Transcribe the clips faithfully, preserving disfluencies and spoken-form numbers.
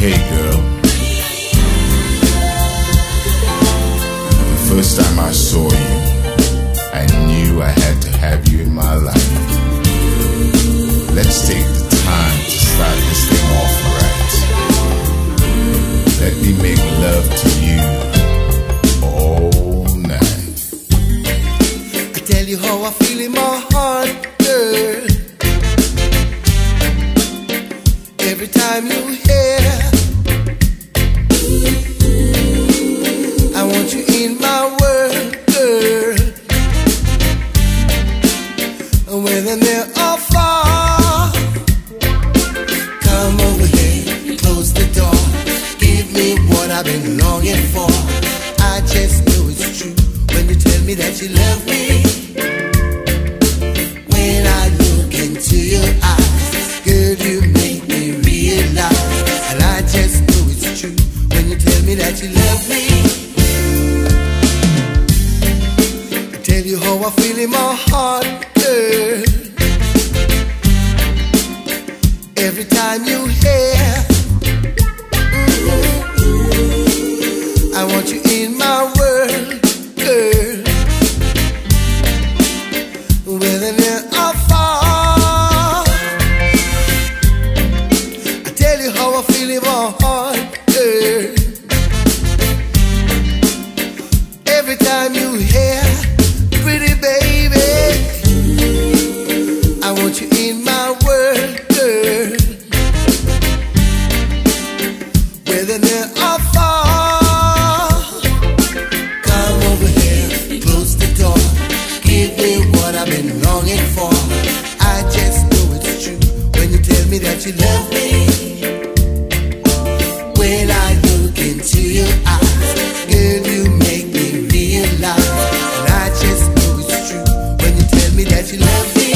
Hey girl, the first time I saw you, I knew I had to have you in my life. Let's take the time to start this thing off right. Let me make love to you all night. I tell you how I feel in my heart, girl. Every time you hear, I want you in my world, girl. Whether near or far, come over here, close the door. Give me what I've been longing for. I just know it's true when you tell me that you love me. When I look into your eyes, girl, you make me realize. And I just know it's true when you tell me that you love me. I tell you how I feel in my heart, girl. Every time you hear, mm-hmm, I want you in my world, girl. Whether near or far, I tell you how I feel in my heart, girl. Every time you hear, pretty baby, I want you in my world, girl. Whether near or far, come over here, close the door. Give me what I've been longing for. I just know it's true when you tell me that you love me. When I look into your eyes, girl, you make me realize. And I just know it's true when you tell me that you love me.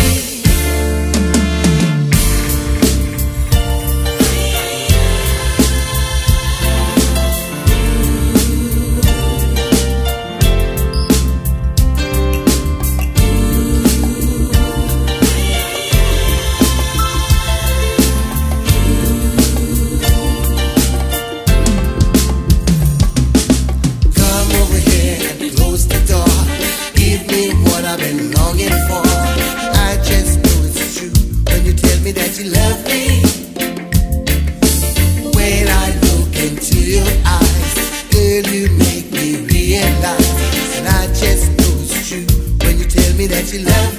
That you love me. When I look into your eyes, girl, you make me realize. And I just know it's true when you tell me that you love me.